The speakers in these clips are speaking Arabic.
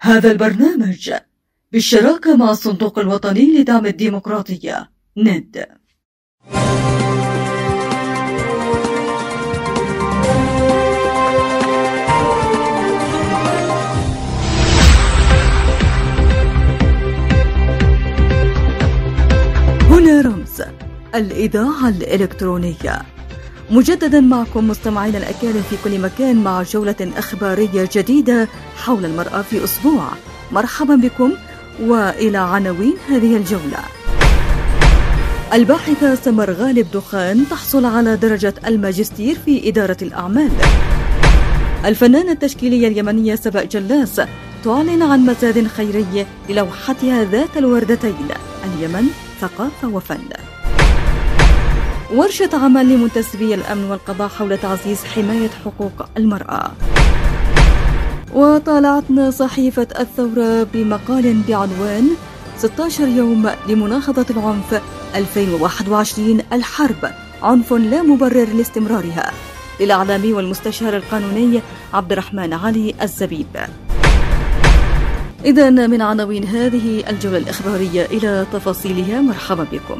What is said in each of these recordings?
هذا البرنامج بالشراكة مع الصندوق الوطني لدعم الديمقراطية ند. هنا رمز الإذاعة الإلكترونية، مجددا معكم مستمعين الأكارم في كل مكان مع جولة إخبارية جديدة حول المرأة في أسبوع. مرحبا بكم وإلى عناوين هذه الجولة. الباحثة سمر غالب دخان تحصل على درجة الماجستير في إدارة الأعمال. الفنانة التشكيلية اليمنية سبأ جلاس تعلن عن مزاد خيري للوحتها ذات الوردتين، اليمن ثقافة وفن. ورشة عمل لمنتسبي الأمن والقضاء حول تعزيز حماية حقوق المرأة. وطالعتنا صحيفة الثورة بمقال بعنوان 16 يوم لمناهضة العنف 2021 الحرب عنف لا مبرر لاستمرارها، للإعلامي والمستشار القانوني عبد الرحمن علي الزبيب. إذن من عناوين هذه الجولة الإخبارية إلى تفاصيلها، مرحبا بكم.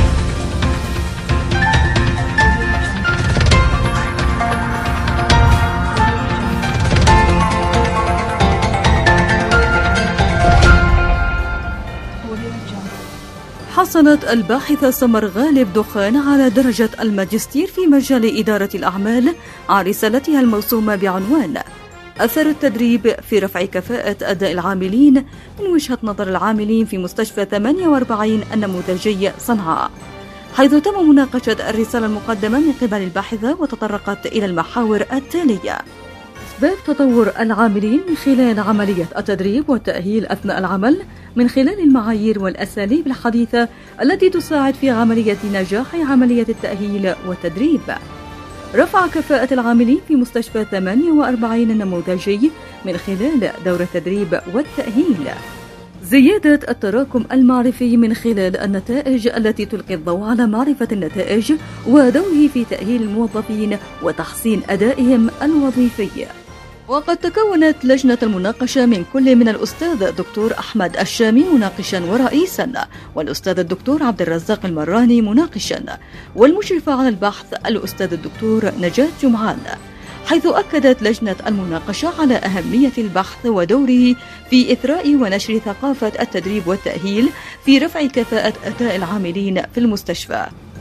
حصلت الباحثة سمر غالب دخان على درجة الماجستير في مجال إدارة الأعمال عن رسالتها الموسومة بعنوان أثر التدريب في رفع كفاءة أداء العاملين من وجهة نظر العاملين في مستشفى 48 النموذجي صنعاء، حيث تم مناقشة الرسالة المقدمة من قبل الباحثة وتطرقت إلى المحاور التالية: أسباب تطور العاملين من خلال عملية التدريب والتأهيل أثناء العمل من خلال المعايير والأساليب الحديثة التي تساعد في عملية نجاح عملية التأهيل والتدريب. رفع كفاءة العاملين في مستشفى 48 النموذجي من خلال دور التدريب والتأهيل. زيادة التراكم المعرفي من خلال النتائج التي تلقي الضوء على معرفة النتائج ودوره في تأهيل الموظفين وتحسين أدائهم الوظيفي. وقد تكونت لجنة المناقشة من كل من الأستاذ دكتور أحمد الشامي مناقشا ورئيسا، والأستاذ الدكتور عبد الرزاق المراني مناقشا، والمشرف على البحث الأستاذ الدكتور نجاة جمعان، حيث أكدت لجنة المناقشة على أهمية البحث ودوره في إثراء ونشر ثقافة التدريب والتأهيل في رفع كفاءة أداء العاملين في المستشفى.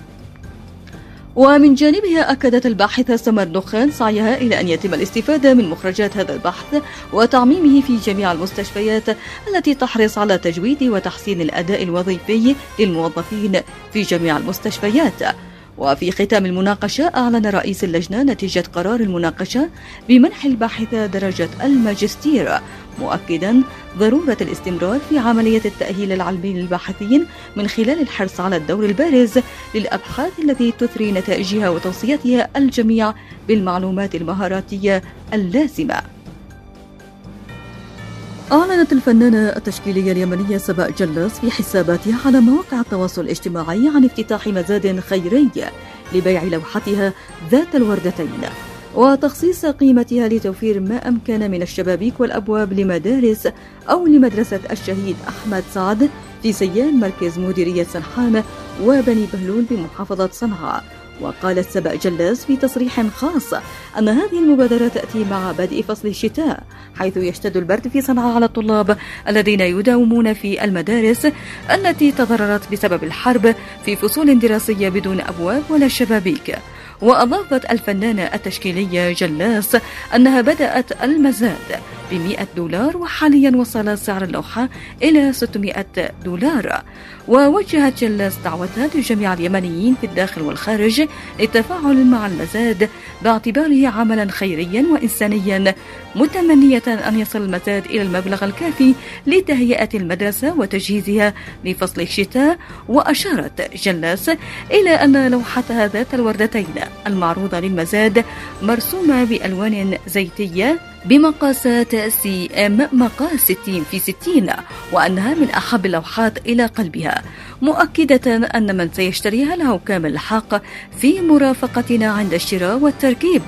ومن جانبها أكدت الباحثة سمر دخان سعيها إلى أن يتم الاستفادة من مخرجات هذا البحث وتعميمه في جميع المستشفيات التي تحرص على تجويد وتحسين الأداء الوظيفي للموظفين في جميع المستشفيات. وفي ختام المناقشة أعلن رئيس اللجنة نتيجة قرار المناقشة بمنح الباحثة درجة الماجستير، مؤكدا ضرورة الاستمرار في عملية التأهيل العلمي للباحثين من خلال الحرص على الدور البارز للأبحاث التي تثري نتائجها وتوصيتها الجميع بالمعلومات المهاراتية اللازمة. أعلنت الفنانة التشكيلية اليمنية سبأ جلاس في حساباتها على مواقع التواصل الاجتماعي عن افتتاح مزاد خيري لبيع لوحتها ذات الوردتين وتخصيص قيمتها لتوفير ما أمكن من الشبابيك والأبواب لمدارس أو لمدرسة الشهيد أحمد سعد في سيان مركز مديرية سنحان وبني بهلول بمحافظة صنعاء. وقالت سبأ جلاس في تصريح خاص أن هذه المبادرة تأتي مع بدء فصل الشتاء، حيث يشتد البرد في صنعاء على الطلاب الذين يداومون في المدارس التي تضررت بسبب الحرب في فصول دراسية بدون أبواب ولا شبابيك. وأضافت الفنانة التشكيلية جلاس أنها بدأت المزاد ب$100 وحاليا وصل سعر اللوحة إلى $600. ووجهت جلاس دعوتها لجميع اليمنيين في الداخل والخارج للتفاعل مع المزاد باعتباره عملا خيريا وإنسانيا، متمنية أن يصل المزاد إلى المبلغ الكافي لتهيئة المدرسة وتجهيزها لفصل الشتاء. وأشارت جلاس إلى أن لوحتها ذات الوردتين المعروضة للمزاد مرسومة بألوان زيتية بمقاسات CM مقاس 60x60، وأنها من أحب اللوحات إلى قلبها، مؤكدة أن من سيشتريها له كامل الحق في مرافقتنا عند الشراء والتركيب.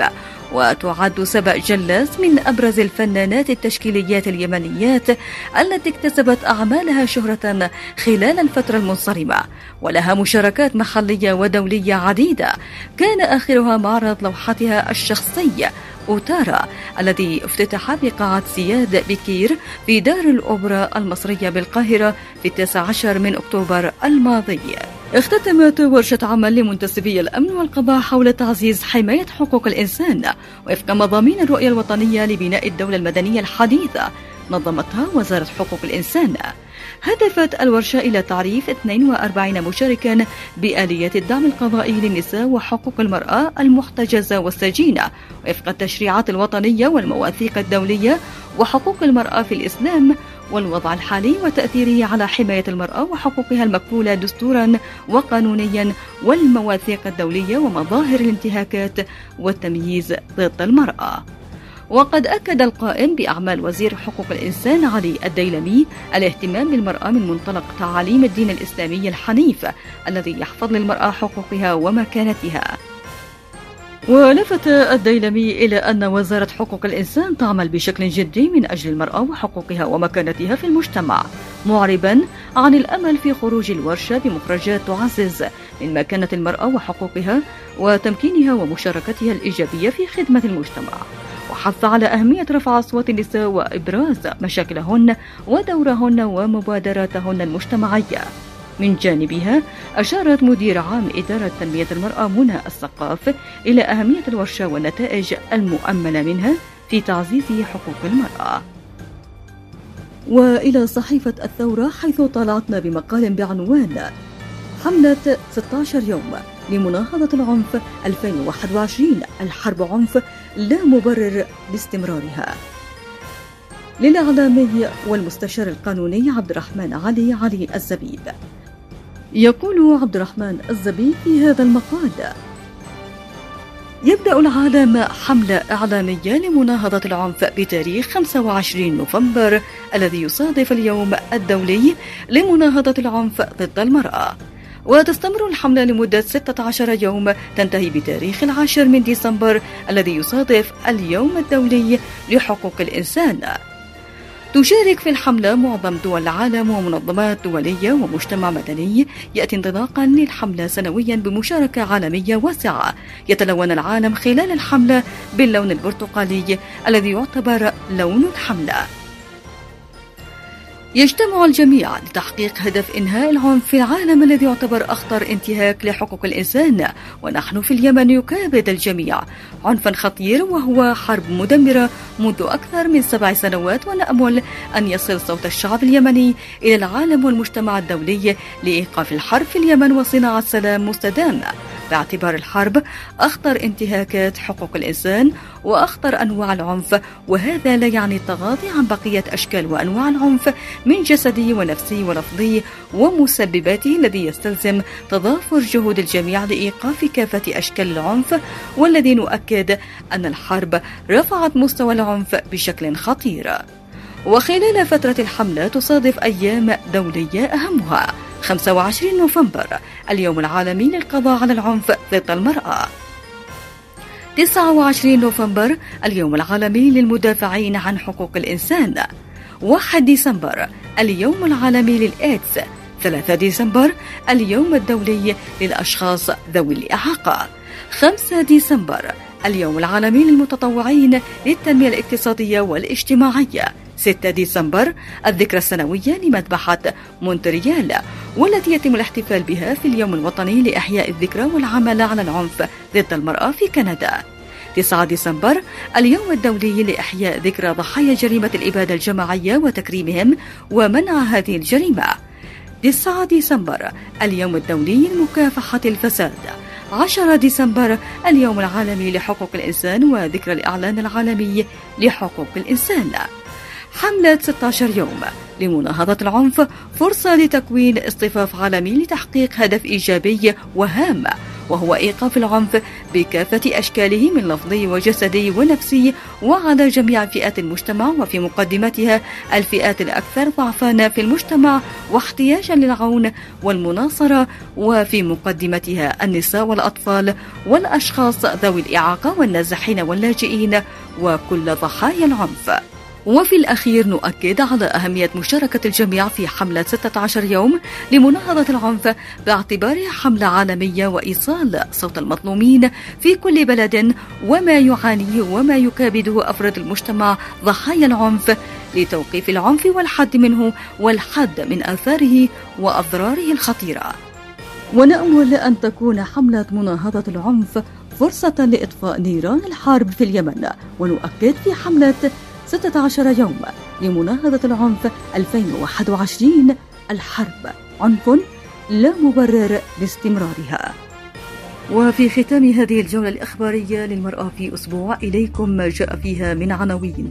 وتعد سبأ جلاس من أبرز الفنانات التشكيليات اليمنيات التي اكتسبت أعمالها شهرة خلال الفترة المنصرمة، ولها مشاركات محلية ودولية عديدة، كان آخرها معرض لوحتها الشخصي أوتارا الذي افتتح بقاعة سياد بكير في دار الأوبرا المصرية بالقاهرة في 19 من أكتوبر الماضي. اختتمت ورشة عمل لمنتسبي الأمن والقضاء حول تعزيز حماية حقوق الإنسان وفق مضامين الرؤية الوطنية لبناء الدولة المدنية الحديثة نظمتها وزارة حقوق الإنسان. هدفت الورشة إلى تعريف 42 مشاركا بآليات الدعم القضائي للنساء وحقوق المرأة المحتجزة والسجينة وفق التشريعات الوطنية والمواثيق الدولية وحقوق المرأة في الإسلام والوضع الحالي وتأثيره على حماية المرأة وحقوقها المكفولة دستورا وقانونيا والمواثيق الدولية ومظاهر الانتهاكات والتمييز ضد المرأة. وقد أكد القائم بأعمال وزير حقوق الإنسان علي الديلمي الاهتمام بالمرأة من منطلق تعاليم الدين الإسلامي الحنيف الذي يحفظ للمرأة حقوقها ومكانتها. ولفت الديلمي إلى أن وزارة حقوق الإنسان تعمل بشكل جدي من أجل المرأة وحقوقها ومكانتها في المجتمع، معربا عن الأمل في خروج الورشة بمخرجات تعزز من مكانة المرأة وحقوقها وتمكينها ومشاركتها الإيجابية في خدمة المجتمع، وحث على أهمية رفع أصوات النساء وإبراز مشاكلهن ودورهن ومبادراتهن المجتمعية. من جانبها أشارت مدير عام إدارة تنمية المرأة منى الثقاف إلى أهمية الورشة والنتائج المؤملة منها في تعزيز حقوق المرأة. وإلى صحيفة الثورة حيث طلعتنا بمقال بعنوان حملة 16 يوم لمناهضة العنف 2021 الحرب عنف لا مبرر لاستمرارها، للإعلامي والمستشار القانوني عبد الرحمن علي الزبيب. يقول عبد الرحمن الزبيب في هذا المقال: يبدأ العالم حملة إعلامية لمناهضة العنف بتاريخ 25 نوفمبر الذي يصادف اليوم الدولي لمناهضة العنف ضد المرأة، وتستمر الحملة لمدة 16 يوم تنتهي بتاريخ 10 من ديسمبر الذي يصادف اليوم الدولي لحقوق الإنسان. تشارك في الحملة معظم دول العالم ومنظمات دولية ومجتمع مدني، يأتي انطلاقا للحملة سنويا بمشاركة عالمية واسعة. يتلون العالم خلال الحملة باللون البرتقالي الذي يعتبر لون الحملة. يجتمع الجميع لتحقيق هدف إنهاء العنف في العالم الذي يعتبر أخطر انتهاك لحقوق الإنسان، ونحن في اليمن يكابد الجميع عنفا خطير وهو حرب مدمرة منذ أكثر من 7 سنوات، ونأمل أن يصل صوت الشعب اليمني إلى العالم والمجتمع الدولي لإيقاف الحرب في اليمن وصناعة سلام مستدام، باعتبار الحرب أخطر انتهاكات حقوق الإنسان وأخطر أنواع العنف، وهذا لا يعني التغاضي عن بقية أشكال وأنواع العنف من جسدي ونفسي ولفظي ومسبباته، الذي يستلزم تضافر جهود الجميع لإيقاف كافة أشكال العنف، والذي نؤكد أن الحرب رفعت مستوى العنف بشكل خطير. وخلال فترة الحملة تصادف أيام دولية أهمها 25 نوفمبر اليوم العالمي للقضاء على العنف ضد المرأة، 29 نوفمبر اليوم العالمي للمدافعين عن حقوق الإنسان، 1 ديسمبر اليوم العالمي للإيدز، 3 ديسمبر اليوم الدولي للأشخاص ذوي الإعاقة، 5 ديسمبر اليوم العالمي للمتطوعين للتنمية الاقتصادية والاجتماعية، 6 ديسمبر الذكرى السنوية لمذبحة مونتريال والتي يتم الاحتفال بها في اليوم الوطني لإحياء الذكرى والعمل على العنف ضد المرأة في كندا، 9 ديسمبر اليوم الدولي لإحياء ذكرى ضحايا جريمة الإبادة الجماعية وتكريمهم ومنع هذه الجريمة، 9 ديسمبر اليوم الدولي لمكافحة الفساد، 10 ديسمبر اليوم العالمي لحقوق الإنسان وذكرى الإعلان العالمي لحقوق الإنسان. حملة 16 يوم لمناهضة العنف فرصة لتكوين اصطفاف عالمي لتحقيق هدف إيجابي وهام، وهو إيقاف العنف بكافة أشكاله من لفظي وجسدي ونفسي وعلى جميع فئات المجتمع، وفي مقدمتها الفئات الأكثر ضعفا في المجتمع واحتياجا للعون والمناصرة، وفي مقدمتها النساء والأطفال والأشخاص ذوي الإعاقة والنازحين واللاجئين وكل ضحايا العنف. وفي الأخير نؤكد على أهمية مشاركة الجميع في حملة 16 يوم لمناهضة العنف باعتبارها حملة عالمية، وإيصال صوت المظلومين في كل بلد وما يعانيه وما يكابده أفراد المجتمع ضحايا العنف، لتوقيف العنف والحد منه والحد من آثاره وأضراره الخطيرة. ونأمل أن تكون حملة مناهضة العنف فرصة لإطفاء نيران الحرب في اليمن، ونؤكد في حملة 16 يوم لمناهضة العنف 2021 الحرب عنف لا مبرر لاستمرارها. وفي ختام هذه الجولة الإخبارية للمرأة في أسبوع إليكم ما جاء فيها من عناوين.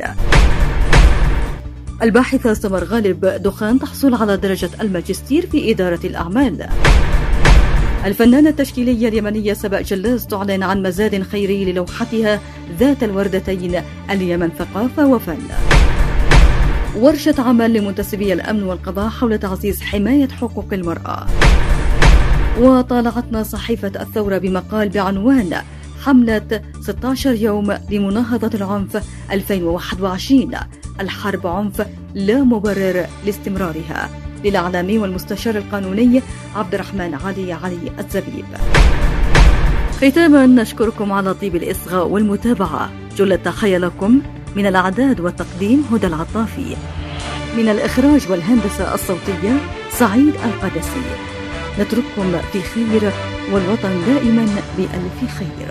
الباحثة سمر غالب دخان تحصل على درجة الماجستير في إدارة الأعمال. الفنانة التشكيلية اليمنية سبأ جلاس تعلن عن مزاد خيري للوحتها ذات الوردتين اليمن ثقافة وفن. ورشة عمل لمنتسبي الأمن والقضاء حول تعزيز حماية حقوق المرأة. وطالعتنا صحيفة الثورة بمقال بعنوان حملة 16 يوم لمناهضة العنف 2021 الحرب عنف لا مبرر لاستمرارها، للإعلامي والمستشار القانوني عبد الرحمن علي الزبيب. ختاما نشكركم على طيب الإصغاء والمتابعة. جل التحية لكم من الإعداد والتقديم هدى العطافي، من الإخراج والهندسة الصوتية سعيد القدسي. نترككم في خير والوطن دائما بألف خير.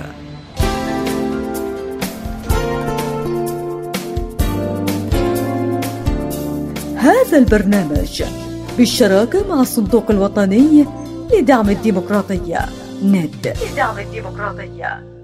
هذا البرنامج بالشراكة مع الصندوق الوطني لدعم الديمقراطية ند.